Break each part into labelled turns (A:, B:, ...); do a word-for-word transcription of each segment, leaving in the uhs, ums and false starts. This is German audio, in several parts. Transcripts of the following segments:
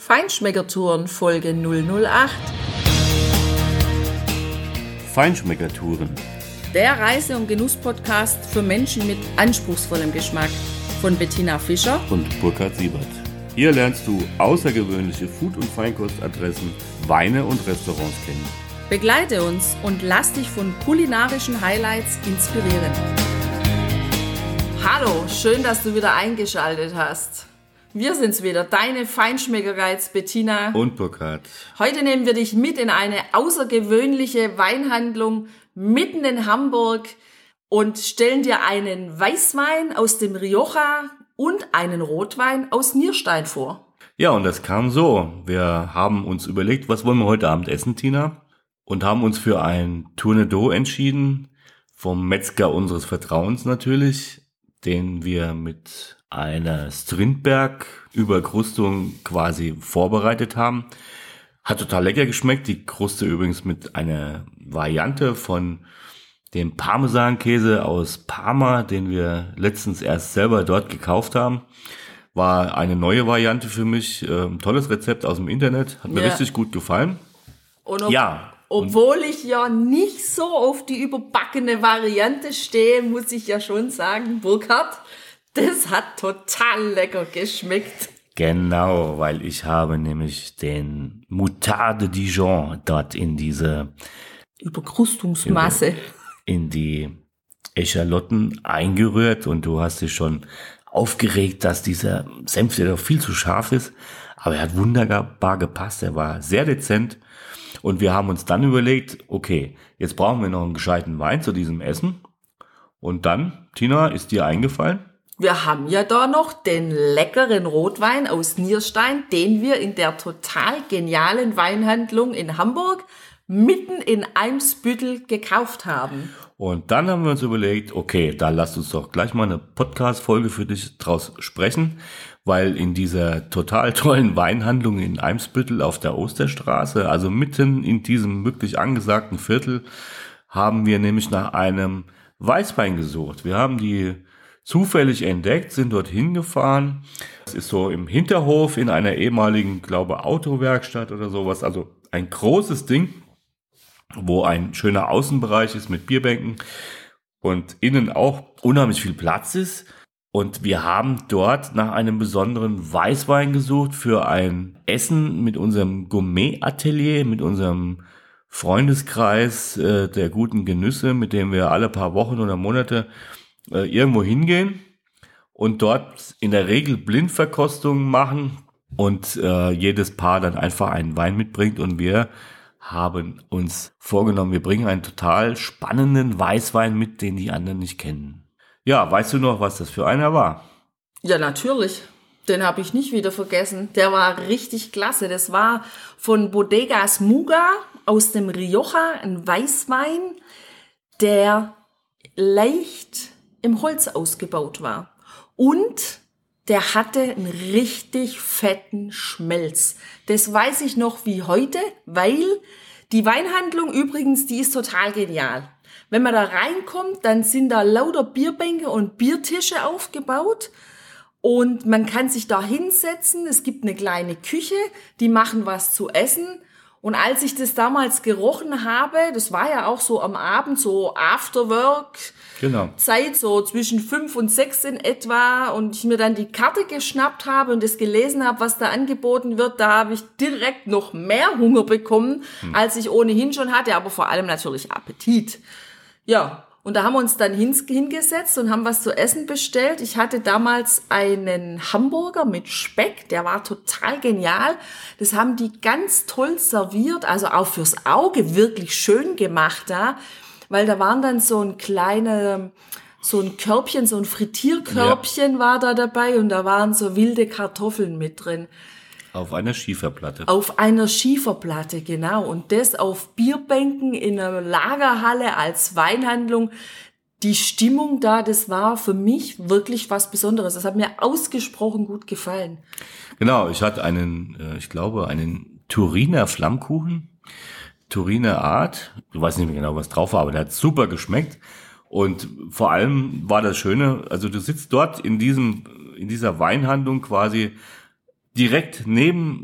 A: Feinschmeckertouren Folge null null acht.
B: Feinschmeckertouren.
A: Der Reise- und Genuss-Podcast für Menschen mit anspruchsvollem Geschmack von Bettina Fischer
B: und Burkhard Siebert. Hier lernst du außergewöhnliche Food- und Feinkostadressen, Weine und Restaurants kennen.
A: Begleite uns und lass dich von kulinarischen Highlights inspirieren. Hallo, schön, dass du wieder eingeschaltet hast. Wir sind's wieder, deine Feinschmecker-Guides Bettina
B: und Burkhard.
A: Heute nehmen wir dich mit in eine außergewöhnliche Weinhandlung mitten in Hamburg und stellen dir einen Weißwein aus dem Rioja und einen Rotwein aus Nierstein vor.
B: Ja, und das kam so. Wir haben uns überlegt, was wollen wir heute Abend essen, Tina? Und haben uns für ein Tournedos entschieden, vom Metzger unseres Vertrauens natürlich, den wir mit einer Strindberg-Überkrustung quasi vorbereitet haben. Hat total lecker geschmeckt. Die Kruste übrigens mit einer Variante von dem Parmesankäse aus Parma, den wir letztens erst selber dort gekauft haben. War eine neue Variante für mich. Ähm, tolles Rezept aus dem Internet. Hat mir ja richtig gut gefallen.
A: Und ob,
B: ja.
A: Obwohl ich ja nicht so auf die überbackene Variante stehe, muss ich ja schon sagen, Burkhard, das hat total lecker geschmeckt.
B: Genau, weil ich habe nämlich den Moutarde Dijon dort in diese
A: Überkrustungsmasse
B: in die Eschalotten eingerührt und du hast dich schon aufgeregt, dass dieser Senf, der doch viel zu scharf ist, aber er hat wunderbar gepasst, er war sehr dezent und wir haben uns dann überlegt, okay, jetzt brauchen wir noch einen gescheiten Wein zu diesem Essen und dann, Tina, ist dir eingefallen?
A: Wir haben ja da noch den leckeren Rotwein aus Nierstein, den wir in der total genialen Weinhandlung in Hamburg mitten in Eimsbüttel gekauft haben.
B: Und dann haben wir uns überlegt, okay, da lasst uns doch gleich mal eine Podcast-Folge für dich draus sprechen, weil in dieser total tollen Weinhandlung in Eimsbüttel auf der Osterstraße, also mitten in diesem wirklich angesagten Viertel, haben wir nämlich nach einem Weißwein gesucht. Wir haben die zufällig entdeckt, sind dorthin gefahren. Es ist so im Hinterhof in einer ehemaligen, glaube Autowerkstatt oder sowas, also ein großes Ding, wo ein schöner Außenbereich ist mit Bierbänken und innen auch unheimlich viel Platz ist. Und wir haben dort nach einem besonderen Weißwein gesucht für ein Essen mit unserem Gourmet-Atelier, mit unserem Freundeskreis äh, der guten Genüsse, mit dem wir alle paar Wochen oder Monate äh, irgendwo hingehen und dort in der Regel Blindverkostungen machen und äh, jedes Paar dann einfach einen Wein mitbringt und wir haben uns vorgenommen, wir bringen einen total spannenden Weißwein mit, den die anderen nicht kennen. Ja, weißt du noch, was das für einer war?
A: Ja, natürlich. Den habe ich nicht wieder vergessen. Der war richtig klasse. Das war von Bodegas Muga aus dem Rioja, ein Weißwein, der leicht im Holz ausgebaut war. Und der hatte einen richtig fetten Schmelz. Das weiß ich noch wie heute, weil die Weinhandlung übrigens, die ist total genial. Wenn man da reinkommt, dann sind da lauter Bierbänke und Biertische aufgebaut und man kann sich da hinsetzen. Es gibt eine kleine Küche, die machen was zu essen. Und als ich das damals gerochen habe, das war ja auch so am Abend, so Afterwork,
B: genau.
A: Zeit, so zwischen fünf und sechs in etwa, und ich mir dann die Karte geschnappt habe und das gelesen habe, was da angeboten wird, da habe ich direkt noch mehr Hunger bekommen, hm. als ich ohnehin schon hatte, aber vor allem natürlich Appetit. Ja, und da haben wir uns dann hingesetzt und haben was zu essen bestellt. Ich hatte damals einen Hamburger mit Speck, der war total genial. Das haben die ganz toll serviert, also auch fürs Auge wirklich schön gemacht da, weil da waren dann so ein kleine, so ein Körbchen, so ein Frittierkörbchen ja. war da dabei und da waren so wilde Kartoffeln mit drin.
B: Auf einer Schieferplatte.
A: Auf einer Schieferplatte, genau. Und das auf Bierbänken in einer Lagerhalle als Weinhandlung. Die Stimmung da, das war für mich wirklich was Besonderes. Das hat mir ausgesprochen gut gefallen.
B: Genau, ich hatte einen, ich glaube, einen Turiner Flammkuchen. Turiner Art. Ich weiß nicht mehr genau, was drauf war, aber der hat super geschmeckt. Und vor allem war das Schöne, also du sitzt dort in diesem, in dieser Weinhandlung quasi direkt neben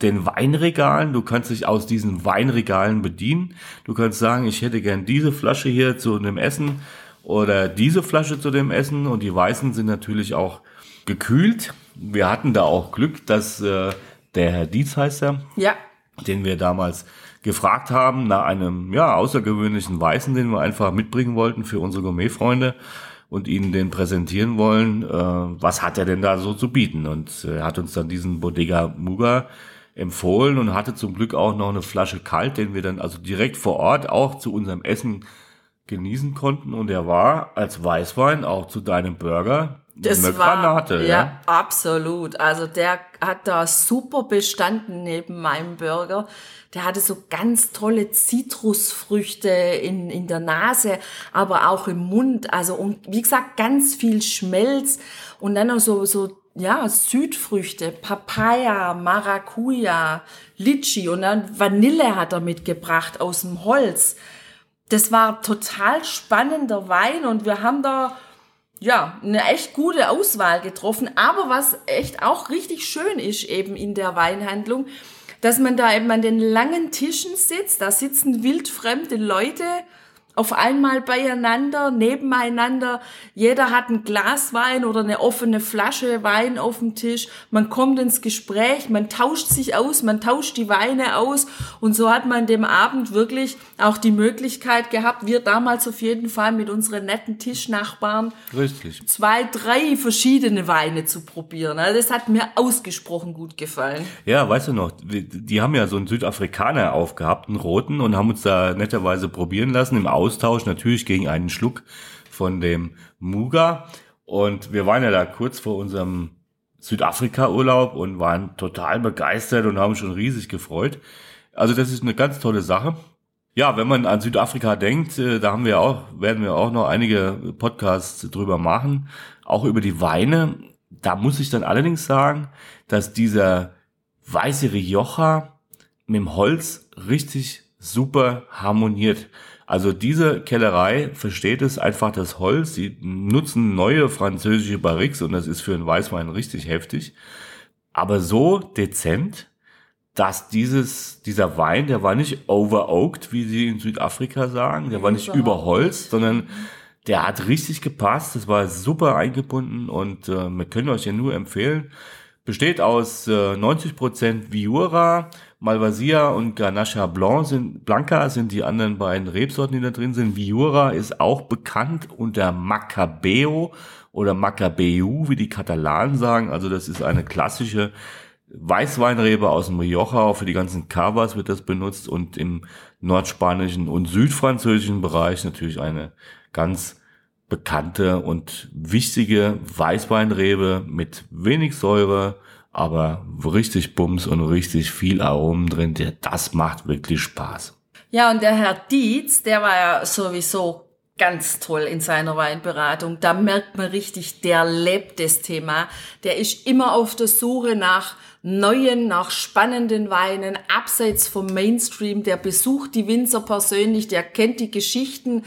B: den Weinregalen. Du kannst dich aus diesen Weinregalen bedienen. Du kannst sagen, ich hätte gern diese Flasche hier zu dem Essen oder diese Flasche zu dem Essen. Und die Weißen sind natürlich auch gekühlt. Wir hatten da auch Glück, dass äh, der Herr Dietz heißt er,
A: ja.
B: den wir damals gefragt haben, nach einem ja außergewöhnlichen Weißen, den wir einfach mitbringen wollten für unsere Gourmet-Freunde und ihnen den präsentieren wollen. Äh, was hat er denn da so zu bieten? Und er hat uns dann diesen Bodega Muga empfohlen und hatte zum Glück auch noch eine Flasche kalt, den wir dann also direkt vor Ort auch zu unserem Essen genießen konnten. Und er war als Weißwein auch zu deinem Burger
A: das
B: eine
A: war,
B: Granate.
A: Ja,
B: ja,
A: absolut. Also der hat da super bestanden neben meinem Burger. Der hatte so ganz tolle Zitrusfrüchte in, in der Nase, aber auch im Mund. Also, und wie gesagt, ganz viel Schmelz und dann noch so, so, ja, Südfrüchte, Papaya, Maracuja, Litschi und dann Vanille hat er mitgebracht aus dem Holz. Das war total spannender Wein und wir haben da, ja, eine echt gute Auswahl getroffen. Aber was echt auch richtig schön ist eben in der Weinhandlung, dass man da eben an den langen Tischen sitzt, da sitzen wildfremde Leute auf einmal beieinander, nebeneinander. Jeder hat ein Glas Wein oder eine offene Flasche Wein auf dem Tisch. Man kommt ins Gespräch, man tauscht sich aus, man tauscht die Weine aus. Und so hat man dem Abend wirklich auch die Möglichkeit gehabt, wir damals auf jeden Fall mit unseren netten Tischnachbarn,
B: richtig,
A: zwei, drei verschiedene Weine zu probieren. Also das hat mir ausgesprochen gut gefallen.
B: Ja, weißt du noch, die, die haben ja so einen Südafrikaner aufgehabt, einen roten, und haben uns da netterweise probieren lassen im Austausch, natürlich gegen einen Schluck von dem Muga. Und wir waren ja da kurz vor unserem Südafrika-Urlaub und waren total begeistert und haben schon riesig gefreut. Also das ist eine ganz tolle Sache. Ja, wenn man an Südafrika denkt, da haben wir auch, werden wir auch noch einige Podcasts drüber machen, auch über die Weine. Da muss ich dann allerdings sagen, dass dieser weiße Rioja mit dem Holz richtig super harmoniert. Also diese Kellerei versteht es einfach, das Holz. Sie nutzen neue französische Barriques und das ist für einen Weißwein richtig heftig. Aber so dezent, dass dieses, dieser Wein, der war nicht over-oaked, wie sie in Südafrika sagen. Der war nicht überholzt, sondern der hat richtig gepasst. Das war super eingebunden und äh, wir können euch ja nur empfehlen. Besteht aus äh, neunzig Prozent Viura, Malvasia und Grenache Blanc sind, Blanca sind die anderen beiden Rebsorten, die da drin sind. Viura ist auch bekannt unter Macabeo oder Macabeu, wie die Katalanen sagen. Also das ist eine klassische Weißweinrebe aus dem Rioja. Auch für die ganzen Cavas wird das benutzt und im nordspanischen und südfranzösischen Bereich natürlich eine ganz bekannte und wichtige Weißweinrebe mit wenig Säure, aber richtig Bums und richtig viel Aromen drin. Das macht wirklich Spaß.
A: Ja, und der Herr Dietz, der war ja sowieso ganz toll in seiner Weinberatung. Da merkt man richtig, der lebt das Thema. Der ist immer auf der Suche nach neuen, nach spannenden Weinen, abseits vom Mainstream. Der besucht die Winzer persönlich, der kennt die Geschichten.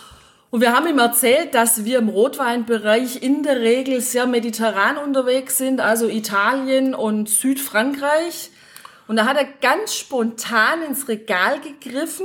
A: Und wir haben ihm erzählt, dass wir im Rotweinbereich in der Regel sehr mediterran unterwegs sind, also Italien und Südfrankreich. Und da hat er ganz spontan ins Regal gegriffen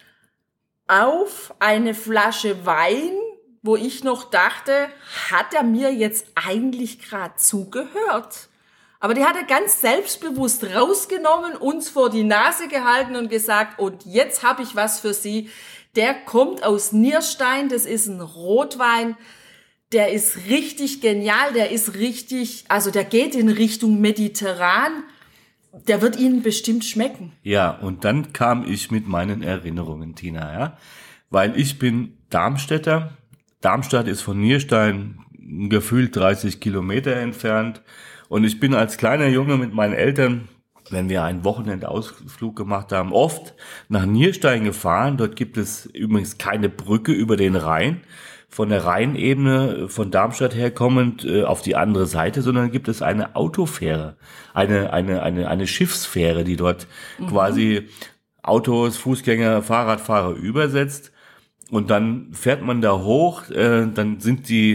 A: auf eine Flasche Wein, wo ich noch dachte, hat er mir jetzt eigentlich gerade zugehört? Aber die hat er ganz selbstbewusst rausgenommen, uns vor die Nase gehalten und gesagt, und jetzt habe ich was für Sie. Der kommt aus Nierstein, das ist ein Rotwein, der ist richtig genial, der ist richtig, also der geht in Richtung mediterran, der wird Ihnen bestimmt schmecken.
B: Ja, und dann kam ich mit meinen Erinnerungen, Tina, ja, weil ich bin Darmstädter, Darmstadt ist von Nierstein gefühlt dreißig Kilometer entfernt und ich bin als kleiner Junge mit meinen Eltern, wenn wir einen Wochenendausflug gemacht haben, oft nach Nierstein gefahren. Dort gibt es übrigens keine Brücke über den Rhein, von der Rheinebene von Darmstadt her kommend äh, auf die andere Seite, sondern gibt es eine Autofähre, eine eine eine eine Schiffsfähre, die dort mhm. quasi Autos, Fußgänger, Fahrradfahrer übersetzt. Und dann fährt man da hoch, äh, dann sind die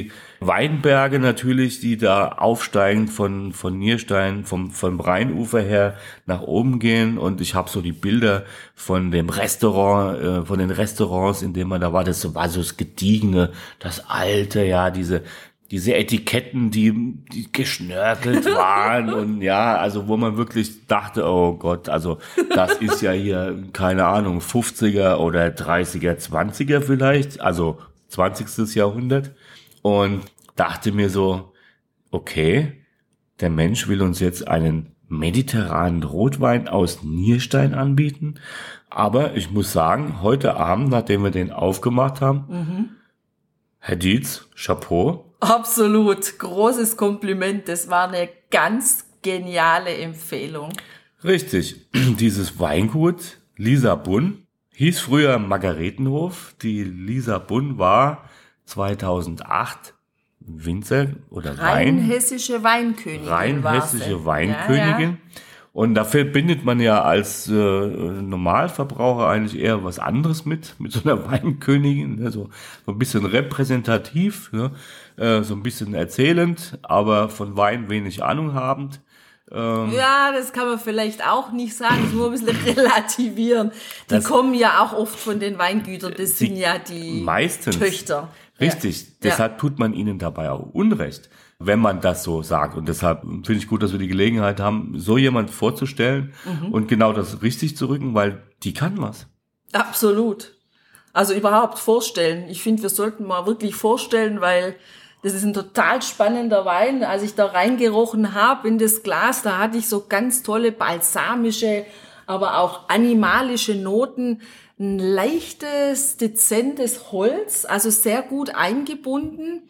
B: Weinberge natürlich, die da aufsteigen von von Nierstein, vom vom Rheinufer her nach oben gehen. Und ich habe so die Bilder von dem Restaurant, äh, von den Restaurants, in denen man da war. Das war so das Gediegene, das Alte, ja, diese diese Etiketten, die, die geschnörkelt waren und ja, also wo man wirklich dachte, oh Gott, also das ist ja hier, keine Ahnung, fünfziger oder dreißiger, zwanziger vielleicht, also zwanzigstes Jahrhundert, und dachte mir so, okay, der Mensch will uns jetzt einen mediterranen Rotwein aus Nierstein anbieten, aber ich muss sagen, heute Abend, nachdem wir den aufgemacht haben, mhm. Herr Dietz, Chapeau.
A: Absolut, großes Kompliment. Das war eine ganz geniale Empfehlung.
B: Richtig, dieses Weingut Lisa Bunn hieß früher Margaretenhof. Die Lisa Bunn war zweitausendacht Winzer oder Wein.
A: Rheinhessische Weinkönigin.
B: Rheinhessische Weinkönigin. Ja, ja. Und da verbindet man ja als äh, Normalverbraucher eigentlich eher was anderes mit, mit so einer Weinkönigin, ne? so, so ein bisschen repräsentativ, ne? äh, so ein bisschen erzählend, aber von Wein wenig Ahnung habend.
A: Ähm, ja, das kann man vielleicht auch nicht sagen, das muss man ein bisschen relativieren. Die kommen ja auch oft von den Weingütern, das sind ja die
B: meistens,
A: Töchter.
B: Richtig, ja. Deshalb ja. tut man ihnen dabei auch Unrecht, wenn man das so sagt. Und deshalb finde ich gut, dass wir die Gelegenheit haben, so jemand vorzustellen mhm. und genau das richtig zu rücken, weil die kann was.
A: Absolut. Also überhaupt vorstellen. Ich finde, wir sollten mal wirklich vorstellen, weil das ist ein total spannender Wein. Als ich da reingerochen habe in das Glas, da hatte ich so ganz tolle balsamische, aber auch animalische Noten. Ein leichtes, dezentes Holz, also sehr gut eingebunden.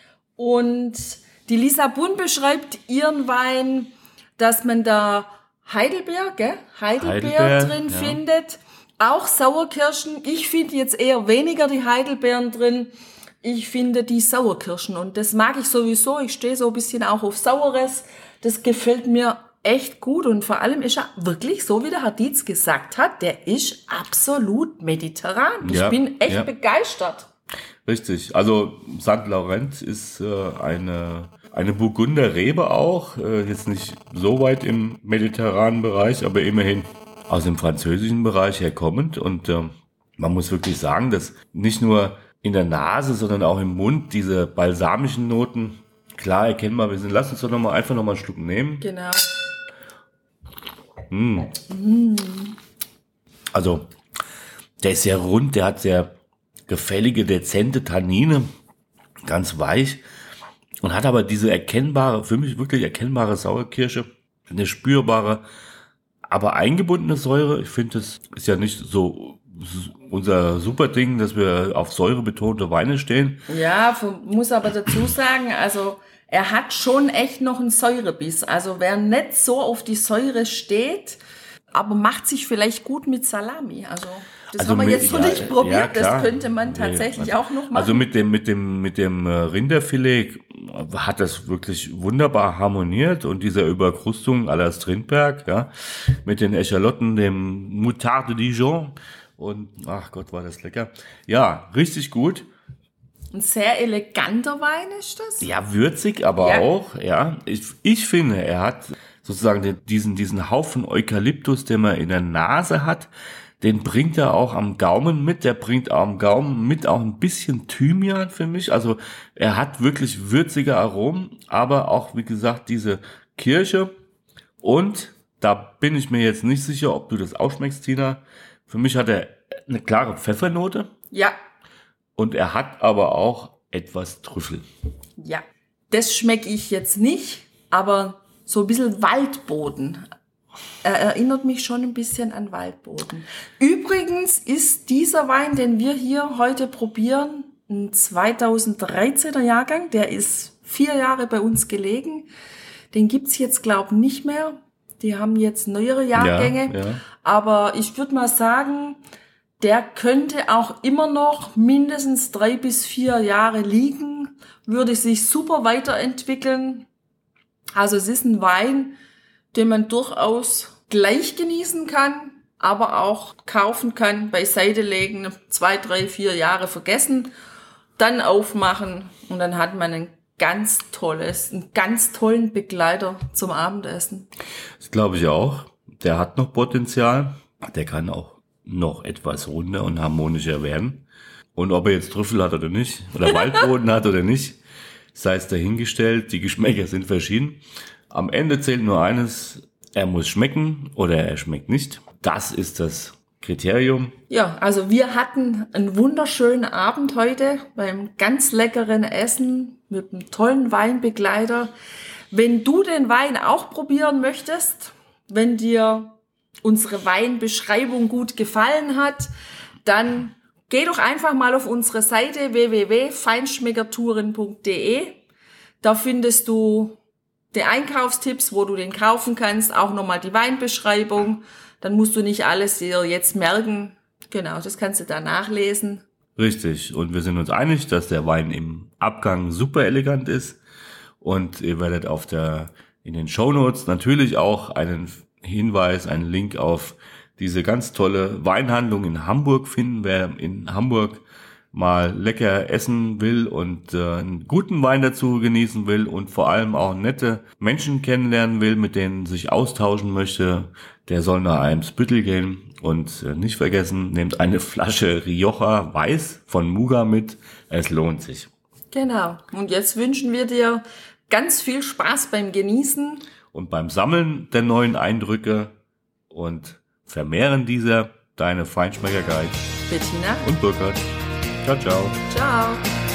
A: Und die Lisa Bunn beschreibt ihren Wein, dass man da Heidelbeer, gell? Heidelbeer, Heidelbeer drin ja. findet. Auch Sauerkirschen. Ich finde jetzt eher weniger die Heidelbeeren drin. Ich finde die Sauerkirschen. Und das mag ich sowieso. Ich stehe so ein bisschen auch auf Saures. Das gefällt mir echt gut. Und vor allem ist er wirklich, so wie der Herr Dietz gesagt hat, der ist absolut mediterran. Ich ja, bin echt ja. begeistert.
B: Richtig. Also Sankt Laurent ist äh, eine eine Burgunder Rebe auch, äh, jetzt nicht so weit im mediterranen Bereich, aber immerhin aus dem französischen Bereich herkommend. Und äh, man muss wirklich sagen, dass nicht nur in der Nase, sondern auch im Mund diese balsamischen Noten klar erkennbar sind. Lass uns doch noch mal einfach noch mal einen Schluck nehmen.
A: Genau.
B: Mm. Mm. Also der ist sehr rund, der hat sehr gefällige, dezente Tannine, ganz weich und hat aber diese erkennbare, für mich wirklich erkennbare Sauerkirsche, eine spürbare, aber eingebundene Säure. Ich finde, das ist ja nicht so unser super Ding, dass wir auf säurebetonte Weine stehen.
A: Ja, muss aber dazu sagen, also er hat schon echt noch einen Säurebiss. Also wer nicht so auf die Säure steht, aber macht sich vielleicht gut mit Salami. Also das also haben wir mit, jetzt noch ja, nicht probiert. Ja, das könnte man tatsächlich nee, auch noch machen.
B: Also mit dem mit dem mit dem Rinderfilet hat das wirklich wunderbar harmoniert und dieser Überkrustung à la Strindberg, ja, mit den Eschalotten, dem Moutarde Dijon und ach Gott, war das lecker. Ja, richtig gut.
A: Ein sehr eleganter Wein ist das.
B: Ja, würzig, aber ja. auch, ja. Ich, ich finde, er hat sozusagen den, diesen, diesen Haufen Eukalyptus, den man in der Nase hat, den bringt er auch am Gaumen mit. Der bringt auch am Gaumen mit auch ein bisschen Thymian für mich. Also er hat wirklich würzige Aromen, aber auch, wie gesagt, diese Kirsche. Und da bin ich mir jetzt nicht sicher, ob du das auch schmeckst, Tina. Für mich hat er eine klare Pfeffernote.
A: Ja.
B: Und er hat aber auch etwas Trüffel.
A: Ja, das schmecke ich jetzt nicht, aber so ein bisschen Waldboden. Er erinnert mich schon ein bisschen an Waldboden. Übrigens ist dieser Wein, den wir hier heute probieren, ein zweitausenddreizehner Jahrgang. Der ist vier Jahre bei uns gelegen. Den gibt's jetzt, glaube ich, nicht mehr. Die haben jetzt neuere Jahrgänge. Ja, ja. Aber ich würde mal sagen, der könnte auch immer noch mindestens drei bis vier Jahre liegen, würde sich super weiterentwickeln. Also es ist ein Wein, den man durchaus gleich genießen kann, aber auch kaufen kann, beiseite legen, zwei, drei, vier Jahre vergessen, dann aufmachen und dann hat man einen ganz tolles, einen ganz tollen Begleiter zum Abendessen.
B: Das glaube ich auch. Der hat noch Potenzial. Der kann auch noch etwas runder und harmonischer werden. Und ob er jetzt Trüffel hat oder nicht, oder Waldboden hat oder nicht, sei es dahingestellt. Die Geschmäcker sind verschieden. Am Ende zählt nur eines, er muss schmecken oder er schmeckt nicht. Das ist das Kriterium.
A: Ja, also wir hatten einen wunderschönen Abend heute beim ganz leckeren Essen mit einem tollen Weinbegleiter. Wenn du den Wein auch probieren möchtest, wenn dir unsere Weinbeschreibung gut gefallen hat, dann geh doch einfach mal auf unsere Seite w w w punkt feinschmeckertouren punkt d e. Da findest du die Einkaufstipps, wo du den kaufen kannst, auch nochmal die Weinbeschreibung. Dann musst du nicht alles dir jetzt merken. Genau, das kannst du da nachlesen.
B: Richtig. Und wir sind uns einig, dass der Wein im Abgang super elegant ist. Und ihr werdet auf der, in den Shownotes natürlich auch einen Hinweis, einen Link auf diese ganz tolle Weinhandlung in Hamburg finden. Wer in Hamburg mal lecker essen will und äh, einen guten Wein dazu genießen will und vor allem auch nette Menschen kennenlernen will, mit denen sich austauschen möchte, der soll nach Eimsbüttel gehen. Und äh, nicht vergessen, nehmt eine Flasche Rioja Weiß von Muga mit. Es lohnt sich.
A: Genau. Und jetzt wünschen wir dir ganz viel Spaß beim Genießen.
B: Und beim Sammeln der neuen Eindrücke und Vermehren dieser, deine Feinschmecker-Guides
A: Bettina
B: und Burkhard. Ciao, ciao.
A: Ciao.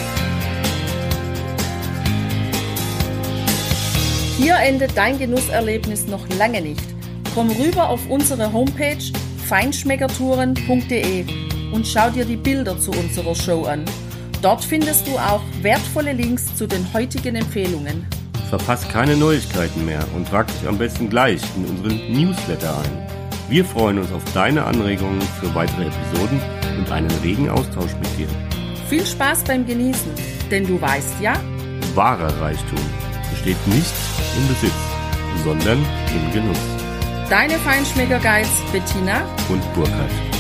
A: Hier endet dein Genusserlebnis noch lange nicht. Komm rüber auf unsere Homepage feinschmeckertouren punkt d e und schau dir die Bilder zu unserer Show an. Dort findest du auch wertvolle Links zu den heutigen Empfehlungen.
B: Verpasst keine Neuigkeiten mehr und trag dich am besten gleich in unseren Newsletter ein. Wir freuen uns auf deine Anregungen für weitere Episoden und einen regen Austausch mit dir.
A: Viel Spaß beim Genießen, denn du weißt ja,
B: wahrer Reichtum besteht nicht im Besitz, sondern im Genuss.
A: Deine Feinschmecker-Guides Bettina
B: und Burkhard.